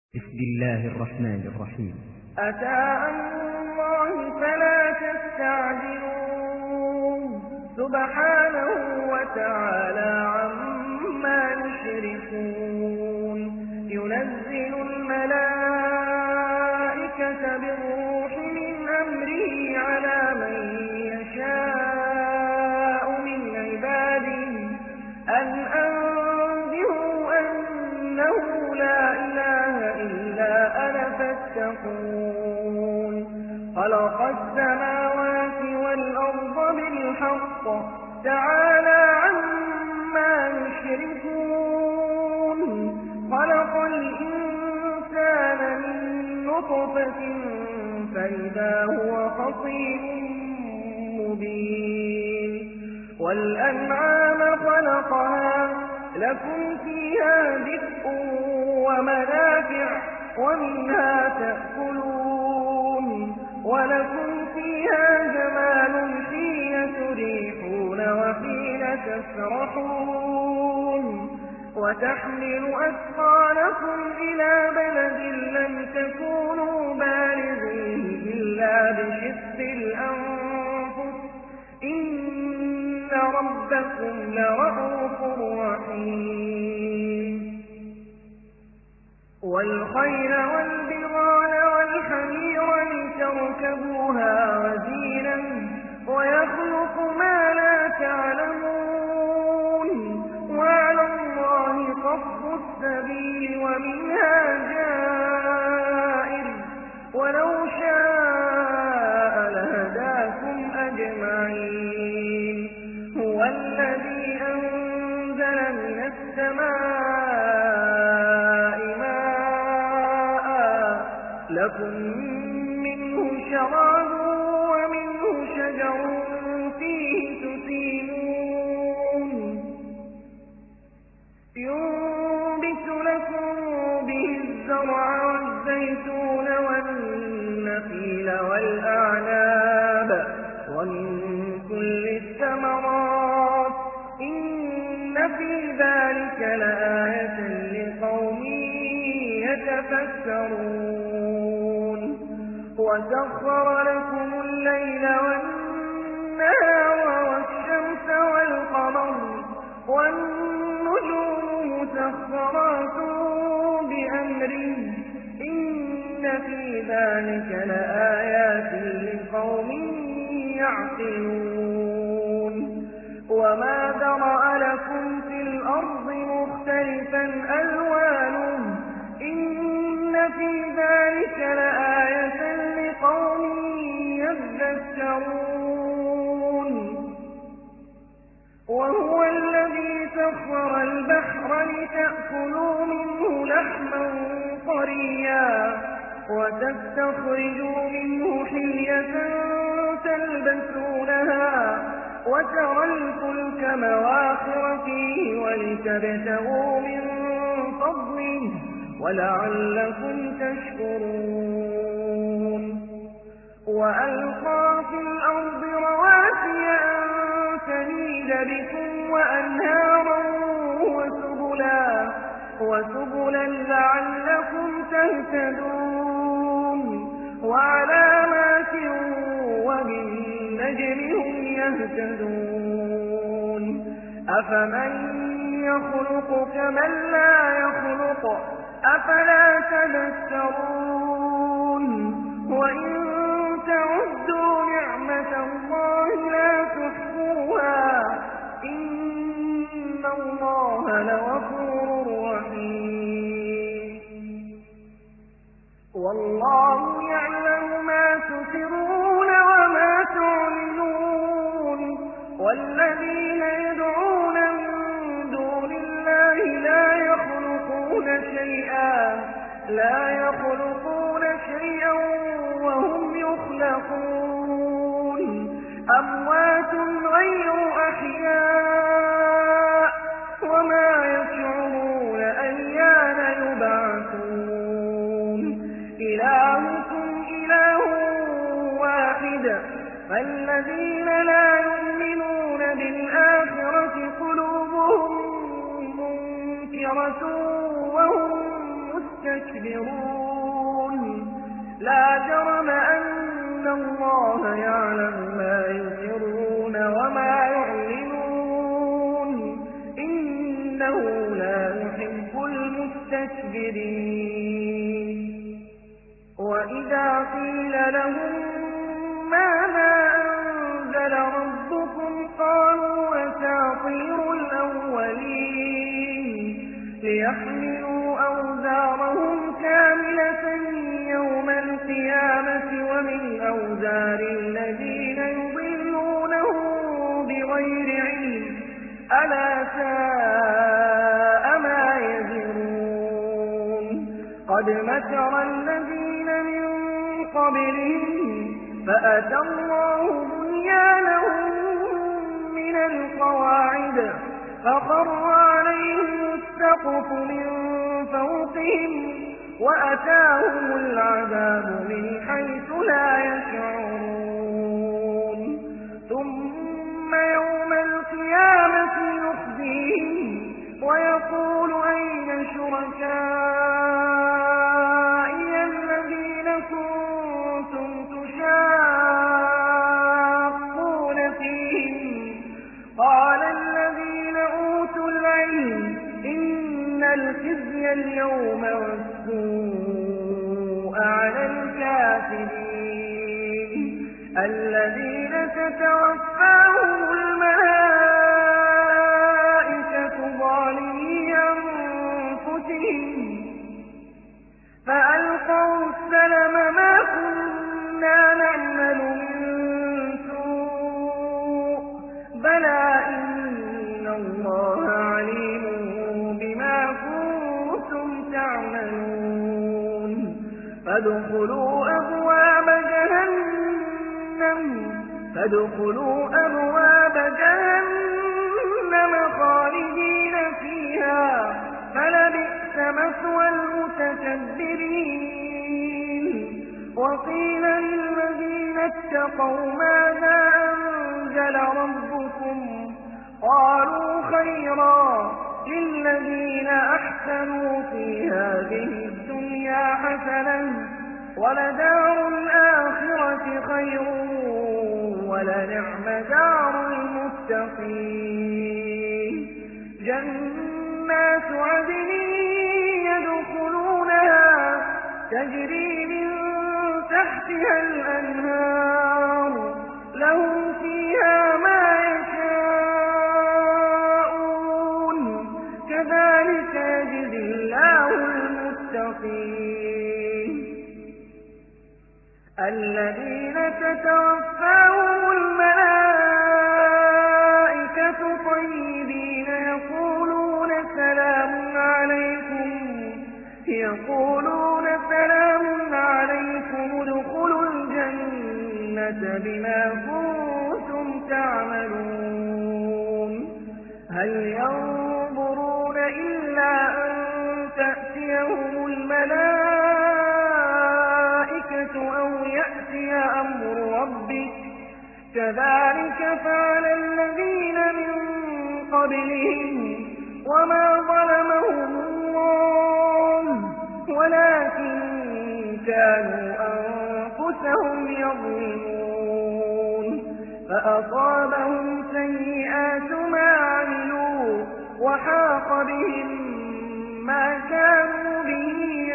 بسم الله الرحمن الرحيم. أتى أمر الله فلا تستعجلوه سبحانه وتعالى عما يشركون ينزل الملائكة بالروح من أمره على من يشاء من عباده أن أنذروا أنه لا إله إلا أنا فاتقون خلق السماوات والأرض بالحق تعالى عما يشركون خلق الإنسان من نطفة فإذا هو خصيم مبين والأنعام خلقها لكم فيها دفء ومنافع ومنها تأكلون ولكم فيها جمال حين تريحون وحين تسرحون وتحمل أثقالكم إلى بلد لم تكونوا بالغيه إلا بشق الأنفس إن ربكم لرءوف رحيم والخيل والبغال والحمير لتركبوها وزينا ويخلق ما لا تعلمون وعلى الله قصد السبيل ومنها جائر ولو شاء لهداكم أجمعين هو الذي أنزل من السماء لكم منه شراب ومنه شجر فيه تسيمون ينبت لكم به الزرع والزيتون والنخيل والأعناب ومن كل الثمرات إن في ذلك لآية لقوم يتفكرون وسخر لكم الليل والنهار والشمس والقمر والنجوم مسخرات بأمره إن في ذلك لآيات لقوم يعقلون وما ذرأ لكم في الأرض مختلفا ألوانه إن في ذلك لآية لقوم يذكرون وهو الذي سخر البحر لتأكلوا منه لحما طريا وتستخرجوا منه حلية تلبسونها وترى الفلك مواخر فيه ولتبتغوا من فضله ولعلكم تشكرون وألقى في الأرض رواسي أن تميد بكم وأنهارا وسبلا لعلكم تهتدون وعلامات وبالنجم هم يهتدون أفمن يخلق كمن لا يخلق أفلا تذكرون وإن تعدوا نعمة الله لا تحصوها إن الله لغفور رحيم والله يعلم ما تسرون وما تعلنون والذين يدعون من دون الله لا يخلقون شيئا وهم يخلقون أموات غير أحياء وما يشعرون أيان يبعثون إلهكم إله واحد فالذين لا يؤمنون بالآخرة قلوبهم منكرة وهم مستكبرون لا جرم أن الله يعلم ما يسرون وما يعلنون إنه لا يحب المستكبرين وإذا قيل لهم ماذا أنزل ربكم قالوا أساطير الأولين ليحملوا أوزارهم كاملة يوم القيامة ومن أوزار الذين يضلونهم بغير علم ألا ساء ما يزرون قد مكر الذين من قبلهم فأتى الله بنيانهم من القواعد فخر عليهم السقف من فوقهم وأتاهم العذاب من حيث لا يشعرون ثم يوم القيامة يخزيهم ويقول أين شركائي الذين كنتم تشاقون فيهم قال الذين أوتوا العلم إن الخزي اليوم والسوء على الكافرين الذين تتوفاهم الملائكة ظالمي أنفسهم فألقوا السلم ما كنا نعمل من سوء بلى إن الله عليم بما كنتم تعملون فادخلوا أبواب جهنم خالدين فيها فلبئس مثوى المتكبرين وقيل للذين اتقوا ماذا أنزل ربكم قالوا خيرا للذين أحسنوا في هذه الدنيا حسنة ولدار الآخرة خير ولنعم دار المتقين جنات عدن يدخلونها تجري من تحتها الأنهار لهم فيها ما يشاءون كذلك يجزي الله المتقين الذين تتوفاهم الملائكة طيبين يقولون سلام عليكم ادخلوا الجنة بما كنتم تعملون هل ينظرون إلا أن تأتيهم الملائكة أو يأتي أمر ربك كذلك فعل الذين من قبلهم وما ظلمهم الله ولكن كانوا أنفسهم يظلمون فأصابهم سيئات ما عملوا وحاق بهم ما كانوا به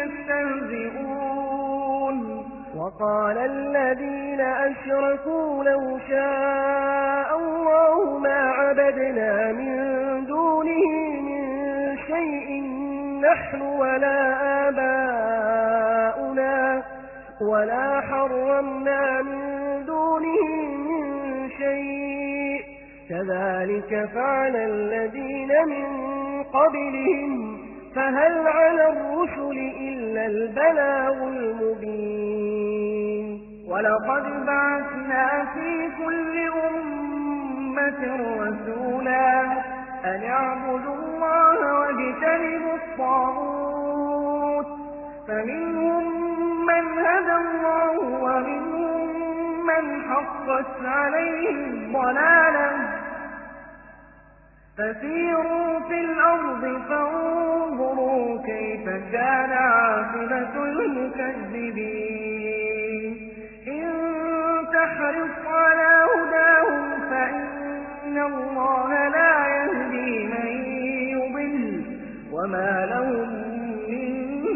يستهزئون وقال الذين أشركوا لو شاء الله ما عبدنا من دونه من شيء نحن ولا آباؤنا ولا حرمنا من دونه من شيء كذلك فعل الذين من قبلهم فهل على الرسل إلا البلاغ المبين ولقد بعثنا في كل أمة رسولا أن اعبدوا الله واجتنبوا الطاغوت فمنهم من هدى الله ومنهم من حقت عليه الضلالة فسيروا في الأرض فانظروا كيف كان عاقبة المكذبين تحرص على هداهم فإن الله لا يهدي من يضل وما لهم من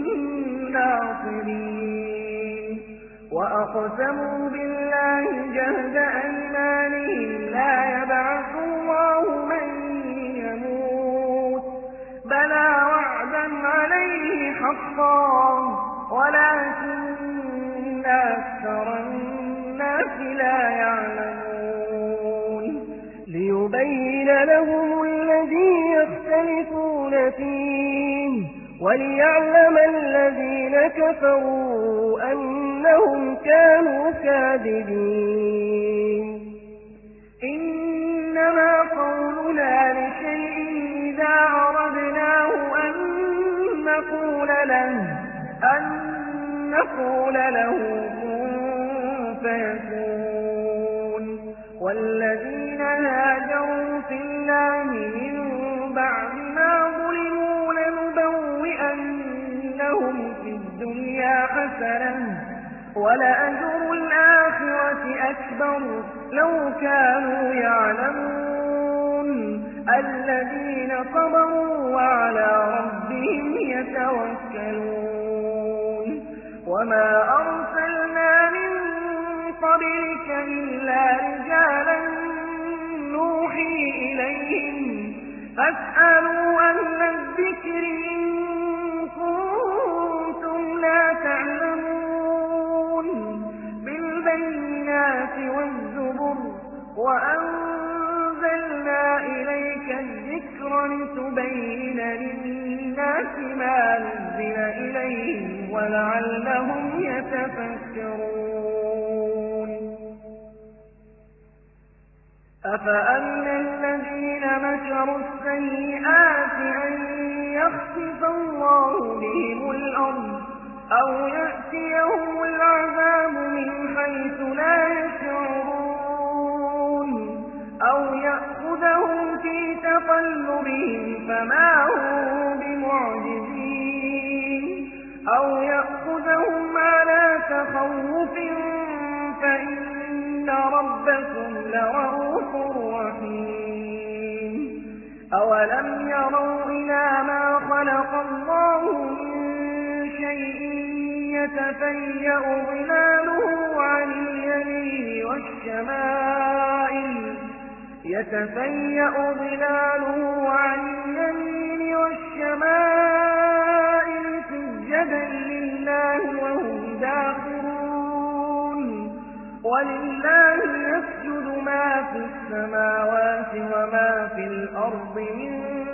ناصرين وأقسموا بالله جهد أيمانهم لا يبعث الله من يموت بلى وعدا عليه حقا ولكن أكثر الناس لا يعلمون ليبين لهم الذي يختلفون فيه وليعلم الذين كفروا أنهم كانوا كاذبين إنما قولنا لشيء إذا أردناه أن نقول له كن فيكون والذين هاجروا في الله من بعد ما ظلموا لنبوئنهم في الدنيا حسنة ولأجر الآخرة أكبر لو كانوا يعلمون الذين صبروا وعلى ربهم يتوكلون وما أرسلنا من قبلك إلا رجالا نوحي إليهم فاسألوا أهل الذكر إن كنتم لا تعلمون بالبينات والزبر وأنزلنا إليك الذكر لتبين للناس ما نزل إليهم ولعلهم يتفكرون أفأمن الذين مكروا السيئات أن يخسف الله بهم الأرض أو يأتيهم العذاب من حيث لا يشعرون أو يأخذهم في تقلبهم فما هم بمعجزين أو يأخذهم على تخوف فإن ربكم لرؤوف رحيم أولم يروا إلى ما خلق الله من شيء يتفيأ ظلاله عن اليمين والشمائل سجدا لله وهم داخرون ولله يسجد ما في السماوات وما في الأرض من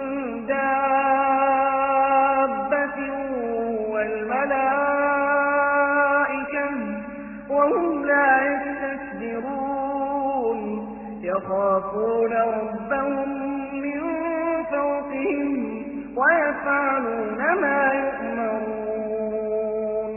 دابة والملائكة وهم لا يستكبرون يخافون ربهم من فوقهم ويفعلون ما يؤمرون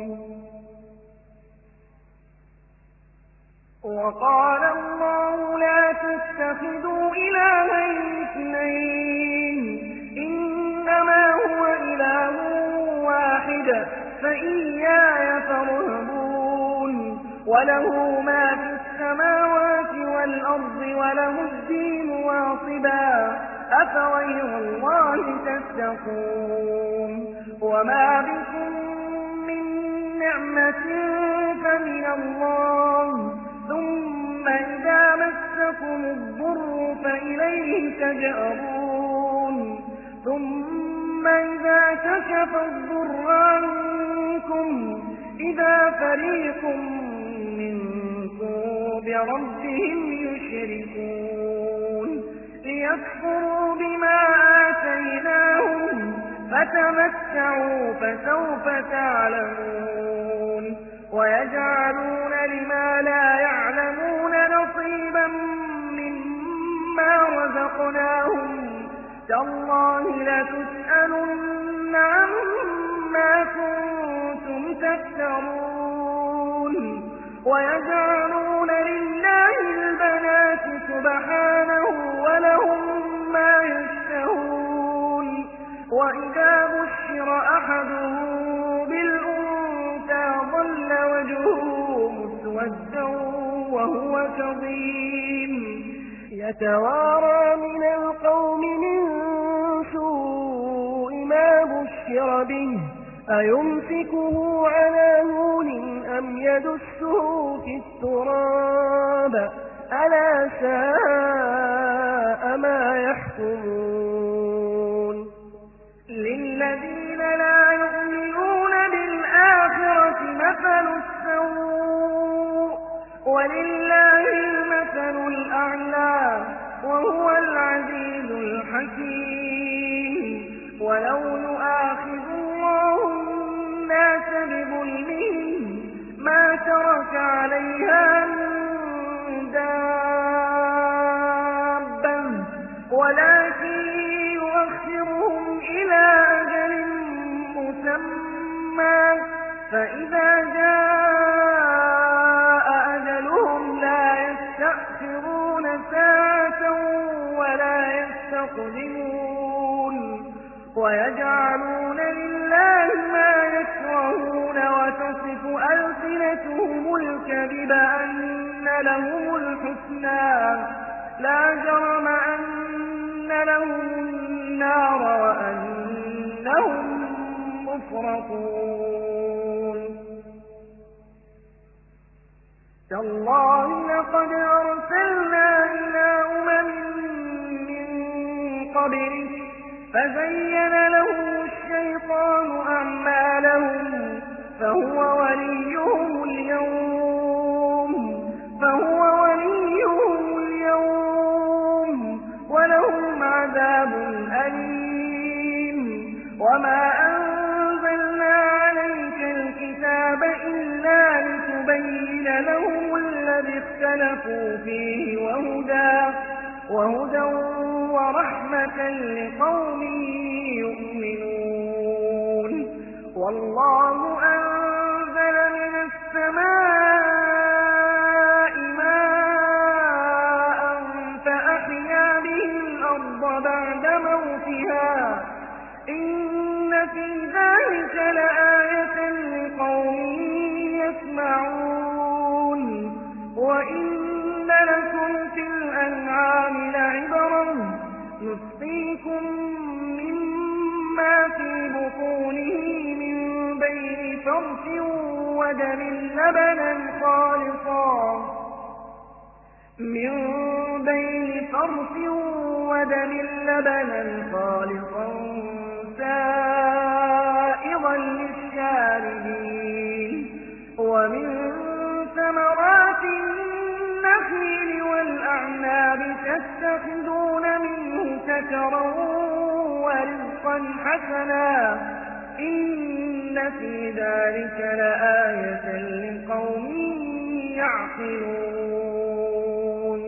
وقال الله لا تتخذوا إلهين اثنين إنما هو إله واحد فإياي فارهبون وله ما في السماوات والأرض وله الدين واصبا أفغير الله تتقون وما بكم من نعمة فمن الله ثم إذا مسكم الضر فإليه تجأرون ثم إذا كشف الضر عنكم إذا فريق منكم بربهم يشركون ليكفروا بما آتيناهم فتمتعوا فسوف تعلمون ويجعلون لما لا يعلمون نصيبا مما رزقناهم تالله لتسألن عما كنتم تفترون ويجعلون لله البنات سبحانه ولهم ما يشتهون وإذا بشر أحدهم بالأنثى ظل وجهه مسودا وهو وهو كظيم يتوارى من القوم من سوء ما بشر به أيمسكه على هون أم يدسه في التراب ألا ساء ما يحكمون للذين لا يؤمنون بالآخرة مثل السوء ولله المثل الأعلى وهو العزيز الحكيم ولو يؤاخذ الله الناس بظلمهم ما ترك عليها من دابة ولكن يؤخرهم إلى أجل مسمى فإذا جاء أجلهم لا يستأخرون ساعة ولا يستقدمون ويجعلون لله ما يكرهون وتصف ألسنتهم الكذب أن لهم الحسنى لا جرم أن لهم النار وأنهم مفرطون تالله لقد أرسلنا إلى من قبلك فزين لهم الشيطان أعمالهم فهو وليهم اليوم ولهم عذاب أليم وما أنزلنا عليك الكتاب إلا لتبين لهم الذي اختلفوا فيه وهدى ورحمة لقوم يؤمنون والله أنزل من السماء ماء فأحيا به الأرض بعد موتها إن في ذلك لآية لقوم يسمعون وإن لكم في الأنعام لعبرا نسقيكم مما في بطونه من بين فرث ودم لبنا خالصا سائغا للشاربين ومن ثمرات النخيل والأعناب تتخذون منه سكرا ورزقا حسنا إن في ذلك لآية لقوم يعقلون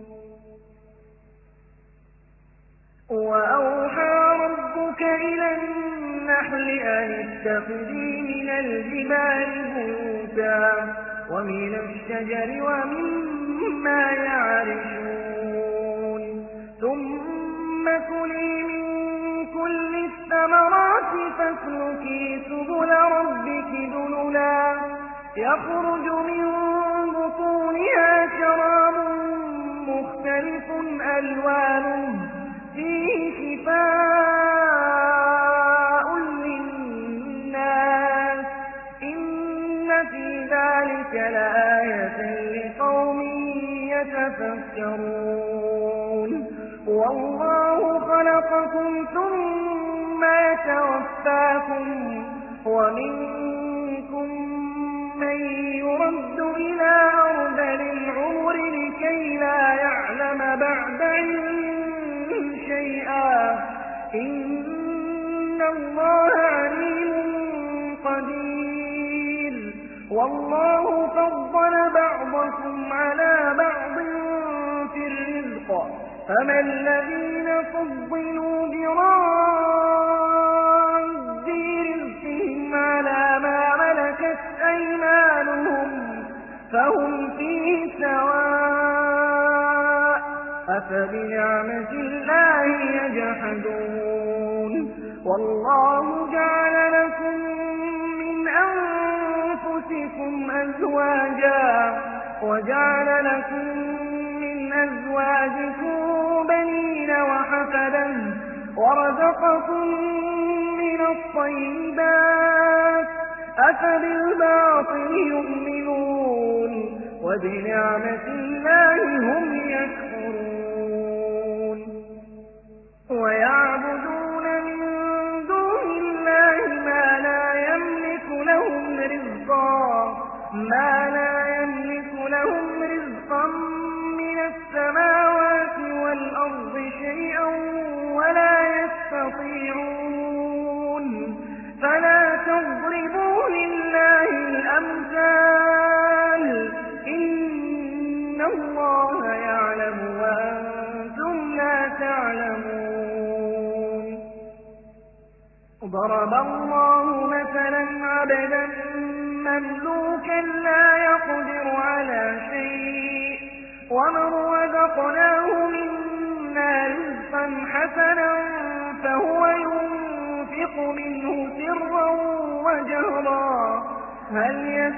وأوحى ربك إلى النحل أن اتخذي من الجبال بيوتا ومن الشجر ومما يعرشون ثم كلي من كل الثمرات فاسلكي سبل ربك ذللا يخرج من بطونها شراب مختلف ألوانه فيه شفاء للناس إن في ذلك لآية لقوم يتفكرون والله خلقكم ثم يتوفاكم ومنكم من يرد إلى أرذل العمر لكي لا يعلم بعد علم شيئا إن الله عليم قدير والله فضل بعضكم على بعض في الرزق فما الذين فضلوا براد رزقهم على ما ملكت أيمانهم فهم فيه سواء أفبنعمة الله يجحدون والله جعل لكم من أنفسكم أزواجا وجعل لكم من أزواجكم بنين وحفدا ورزقكم من الطيبات أفبالباطل يؤمنون وبنعمة الله هم يكفرون ويعبدون من دون الله ما لا يملك لهم رزقا من السماوات والأرض شيئا ولا يستطيعون فلا تضربوا لله الأمثال إن الله يعلم وأنتم لا تعلمون ضرب الله مثلا عبدا مملوكا لا يقدر على شيء ومن رزقناه منا رزقا حسنا فهو ينفق منه سرا وجهرا هل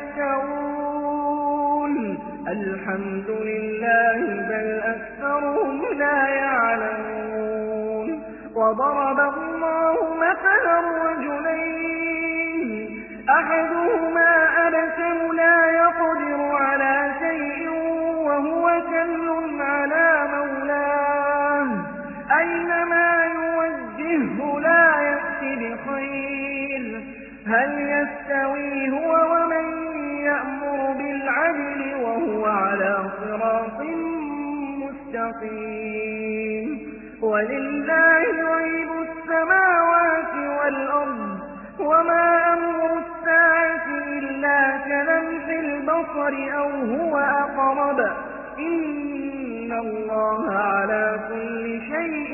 يستوون الحمد لله بل أكثرهم لا يعلمون وضرب الله مثلا رجلين أحدهما أبكم لا يقدر على شيء وهو كل على مولاه أينما يوجهه لا يأتي بخير هل يستوي هو ومن يأمر بالعدل وهو على صراط مستقيم ولله غيب السماوات والأرض وما أمر الساعة إلا كلمح البصر أو هو أقرب إن الله على كل شيء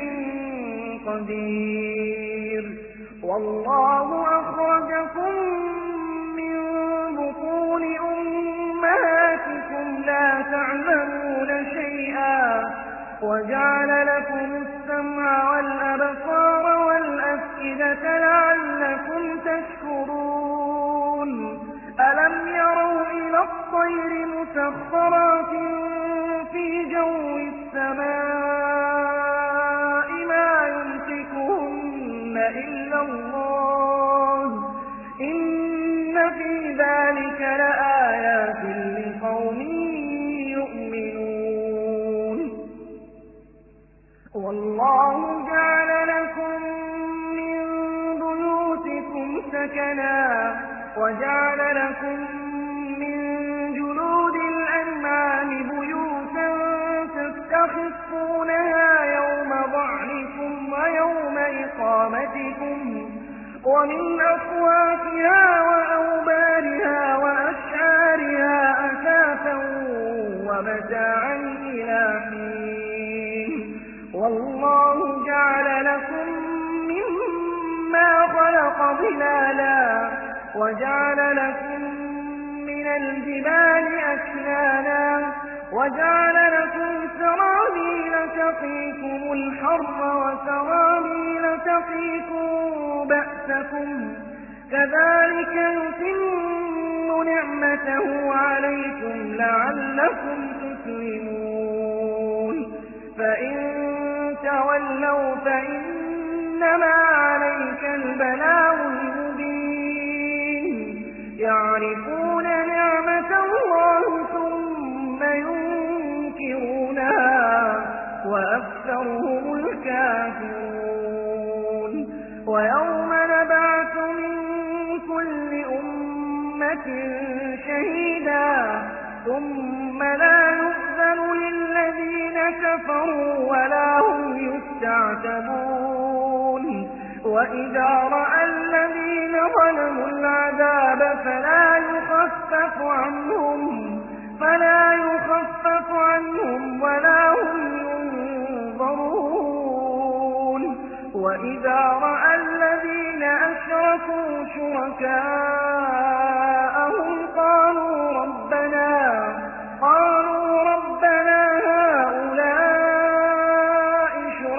قدير والله أخرجكم من بطون أمهاتكم لا تعلمون شيئا وجعل لكم السمع والأبصار والأفئدة لعلكم تشكرون ألم يروا إلى الطير مسخرات في جو السماء ما يمسكهن إلا الله إن في ذلك لآيات لقوم يؤمنون والله جعل لكم من بيوتكم سكنا وجعل لكم من جلود الأنعام بيوتا تستخفونها يوم ضعنكم ويوم إقامتكم ومن أصواتها وأوبارها وأشعارها أثاثا ومتاعا إلى حين والله جعل لكم مما خلق ظلالا وجعل لكم من الجبال أكنانا وجعل لكم سرابيل تقيكم الحر وسرابيل تقيكم بأسكم كذلك يتم نعمته عليكم لعلكم تسلمون فإن تولوا فإنما عليك البلاغ المبين يعرفون نعمة الله ثم ينكرونها وأكثرهم الكافرون ويوم نبعث من كل أمة شهيدا ثم لا يؤذن للذين كفروا ولا هم يستعتبون وإذا رأى الذين ظلموا العذاب فلا يخفف عنهم ولا هم ينظرون وإذا رأى الذين أشركوا شركاءهم قالوا ربنا هؤلاء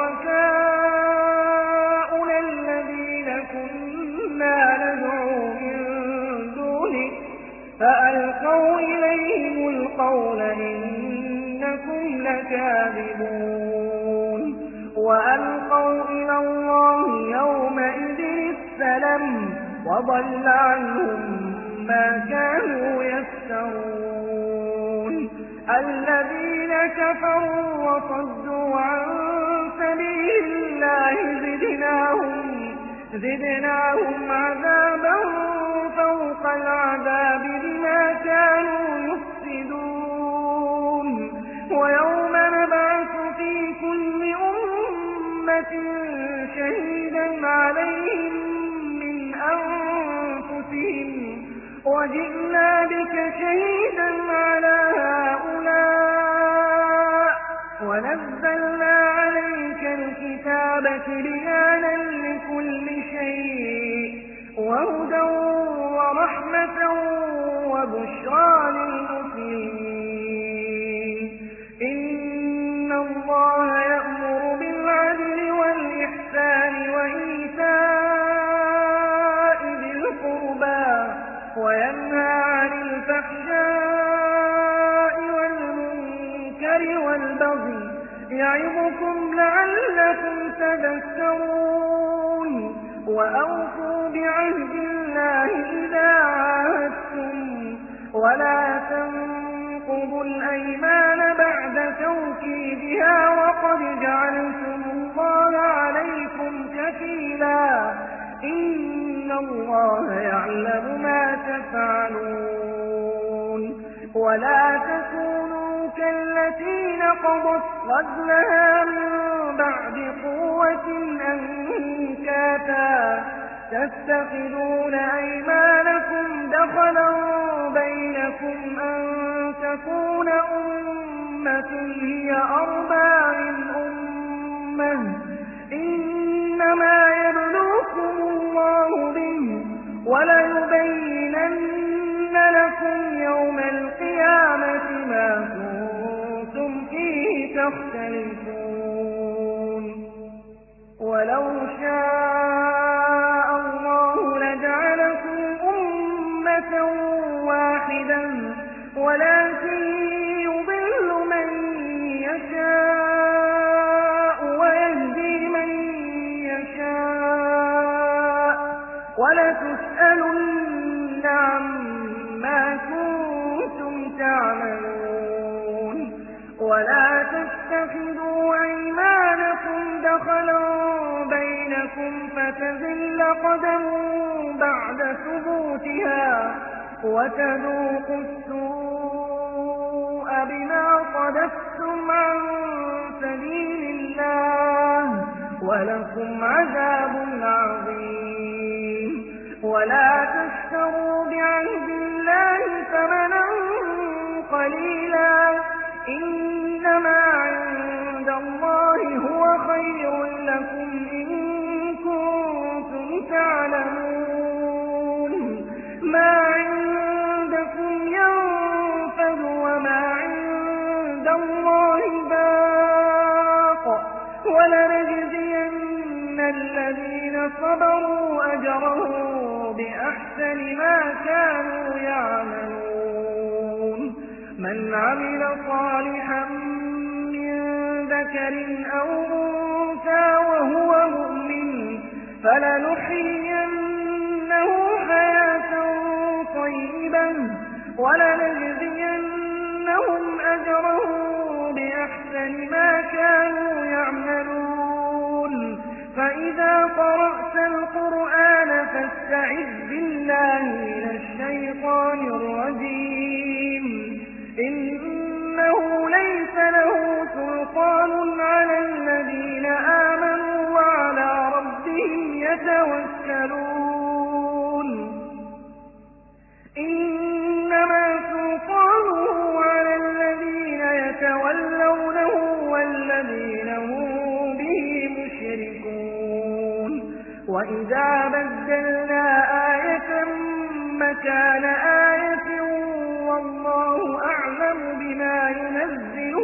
شركاؤنا الذين كنا ندعو من دونك فألقوا إليهم القول إنكم لكاذبون وألقوا إلى الله يومئذ السلم وضل عنهم ما كانوا يفترون الذين كفروا وصدوا عن سبيل الله زدناهم عذابا فوق العذاب بما كانوا يفسدون ويوم نبعث في كل أمة شهيدا عليهم من أنفسهم وجئنا بك شهيدا على هؤلاء ونزلنا عليك الكتاب تبيانا لكل شيء وهدى ورحمة وبشرى للمسلمين إن الله يأمر بالعدل والإحسان وإيتاء ذي القربى وينهى عن الفحشاء والمنكر والبغي يعظكم لعلكم تذكرون وأوفوا بعهد الله إذا عاهدتم ولا تنقضوا الأيمان بعد توكيدها وقد جعلتم الله عليكم كفيلا إن الله يعلم ما تفعلون ولا تكونوا كالتي نقضت غزلها من بعد قوة أنكاثا تتخذون أيمانكم دخلا بينكم أن تكون أمة هي أربى من أمة إنما يبلوكم الله به وليبينن لكم يوم القيامة ما كنتم فيه تختلفون ولو شاء الله لجعلكم أمة واحدة ولكن يضل من يشاء ويهدي من يشاء ولتسألن عما كنتم تعملون ولا تتخذوا أيمانكم دخلا بينكم فتزل قدم بعد ثبوتها وتذوقوا السوء بما صددتم عن سبيل الله ولكم عذاب عظيم ولا تشتروا بعهد الله ثمنا قليلا إنما عند الله هو خير لكم إن كنتم تعلمون ما عندكم ينفد وما عند الله باق ولنجزين الذين صبروا أجرهم بأحسن ما كانوا يعملون من عمل صالحا من ذكر أو أنثى وهو مؤمن فلنحيينه حياة طيبة ولنجزينهم أجرهم بأحسن ما كانوا يعملون فإذا قرأت القرآن فاستعذ بالله من الشيطان الرجيم إنه ليس له سلطان على الذين آمنوا وعلى ربهم يتوكلون إنما سلطانه على الذين يتولونه والذين هم به مشركون وإذا بدلنا آية مكان آية والله أعلم بما ينزل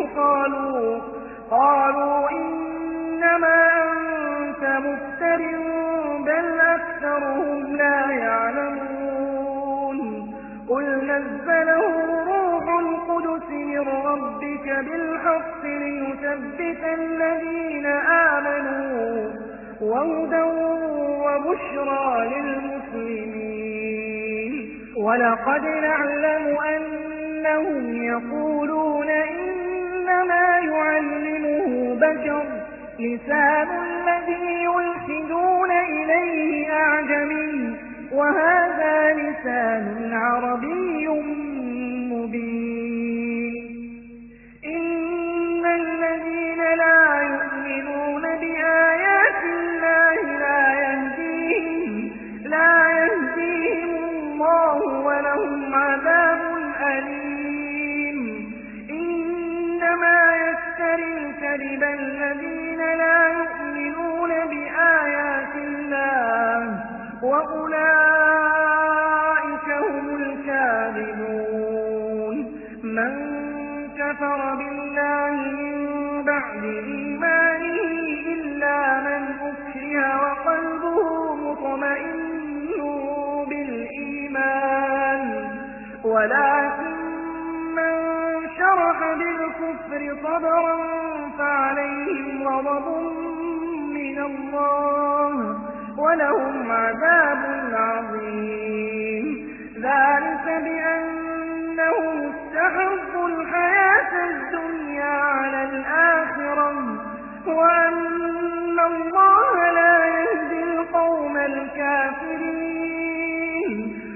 قالوا إنما أنت مفتر بل أكثرهم لا يعلمون قل نزل نزله روح القدس من ربك بالحق ليثبت الذين آمنوا وهدى وبشرى للمسلمين ولقد نعلم أنهم يقولون إنما يعلمه بشر لسان الذي يلحدون إليه أعجمي وهذا لسان عربي مبين إن الذين لا يؤمنون بآيات الله لا يهديهم الله ولهم عذاب أليم إنما يفتري الكذب الذين لا يؤمنون بآيات الله وأولئك هم الكاذبون من كفر بالله من بعد إيمانه إلا من أكره وقلبه مطمئن بالإيمان ولكن من شرح بالكفر صدرا فعليهم غضب من الله ولهم عذاب عظيم ذلك بأنهم استحبوا الحياة الدنيا على الآخرة وأن الله لا يهدي القوم الكافرين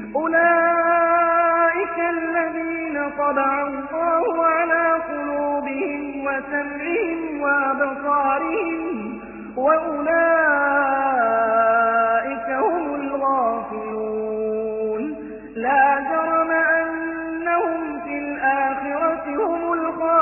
أولئك الذين طبع الله على قلوبهم وسمعهم وأبصارهم وأولئك هم الغافلون لا جرم أنهم في الآخرة هم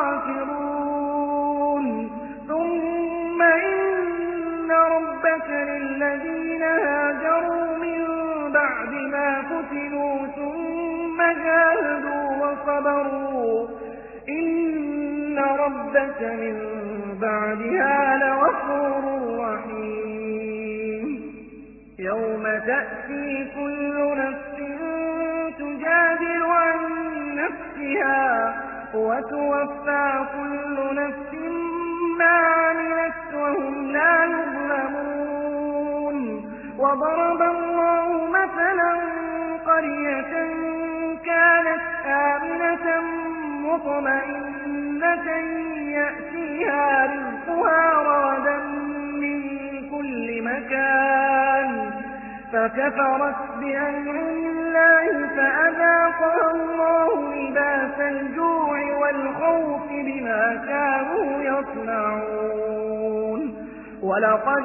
الخاسرون ثم إن ربك للذين هاجروا من بعد ما فتنوا ثم جاهدوا وصبروا إن ربك من بعدها لغفور رحيم يوم تأتي كل نفس تجادل عن نفسها وتوفى كل نفس ما عملت وهم لا يظلمون وضرب الله مثلا قرية كانت آمنة مطمئنة يأتيها رزقها رغدا من كل مكان فكفرت بأنعم الله فأذاقها الله لباس الجوع والخوف بما كانوا يصنعون ولقد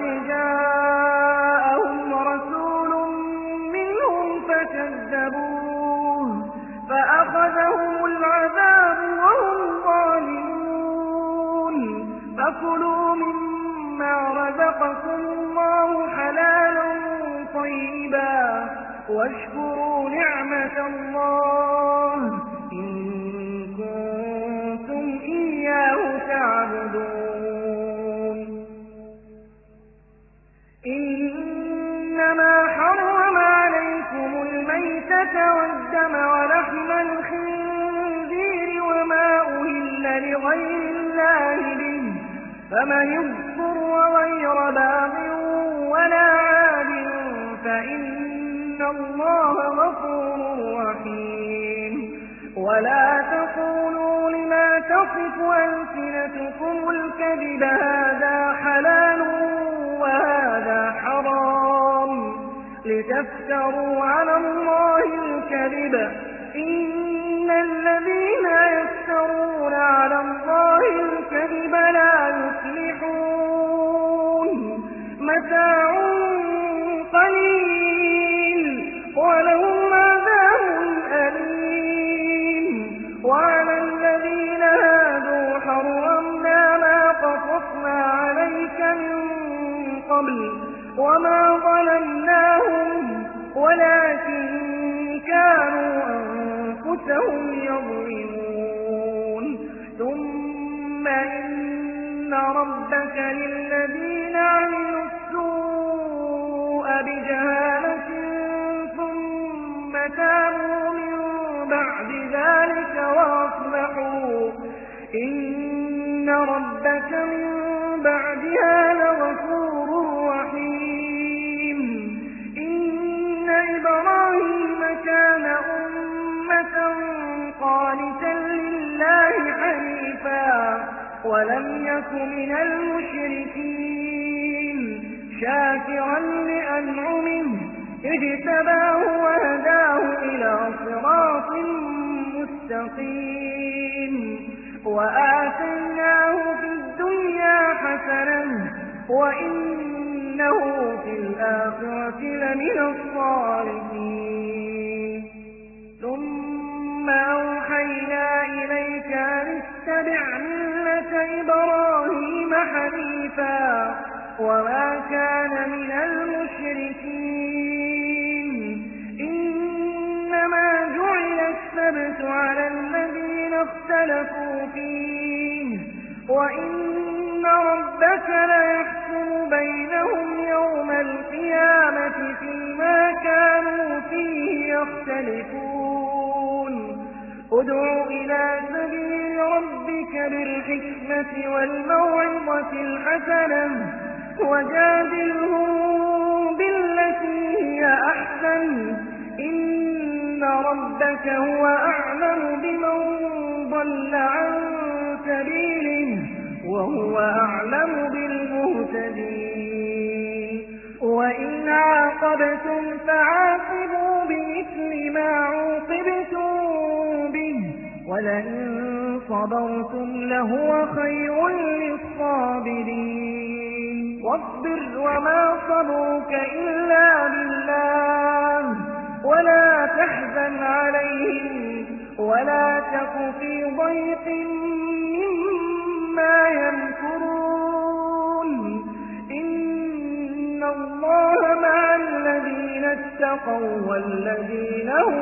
جاءهم رسول منهم فكذبوه فأخذهم العذاب وهم ظالمون فكلوا مما رزقكم الله حلالا طيبا واشكروا نعمة الله إن كنتم إياه تعبدون إنما حرم عليكم الميتة والدم ولحم الخنزير وما أهل لغير الله به فمن اضطر غير باغ ولا عاد فإن الله غفور رحيم ولا تقولوا لما تصف ألسنتكم الكذب هذا حلال وهذا حرام لتفتروا على الله الكذب إن الذين يفترون على الله الكذب لا يفلحون متاع قليل ولهم عذاب أليم وعلى الذين هادوا حرمنا ما قصصنا عليك من قبل وما ظلمناهم ولكن كانوا أنفسهم يظلمون ثم إن ربك للذين عملوا السوء بجهالة ثم تابوا من بعد ذلك وأصلحوا إن ربك من بعدها لغفور رحيم إن إبراهيم كان أمة قانتا لله حنيفا ولم يك من المشركين شاكرا لأنعمه اجتباه وهداه إلى صراط مستقيم وآتيناه في الدنيا حسنة وإنه في الآخرة لمن الصالحين ثم أوحينا إليك أن اتبع ملة إبراهيم حنيفا وما كان من المشركين إنما جعل السبت على الذين اختلفوا فيه وإن ربك ليحكم بينهم يوم القيامة فيما كانوا فيه يختلفون ادع إلى سبيل ربك بالحكمة والموعظة الحسنة وجادلهم بالتي هي أحسن إن ربك هو أعلم بمن ضل عن سبيله وهو أعلم بالمهتدين وإن عاقبتم فعاقبوا بمثل ما عوقبتم به ولئن صبرتم لهو خير للصابرين واصبر وما صبرك إلا بالله ولا تحزن عليهم ولا تك في ضيق مما يمكرون إن الله مع الذين اتقوا والذين هم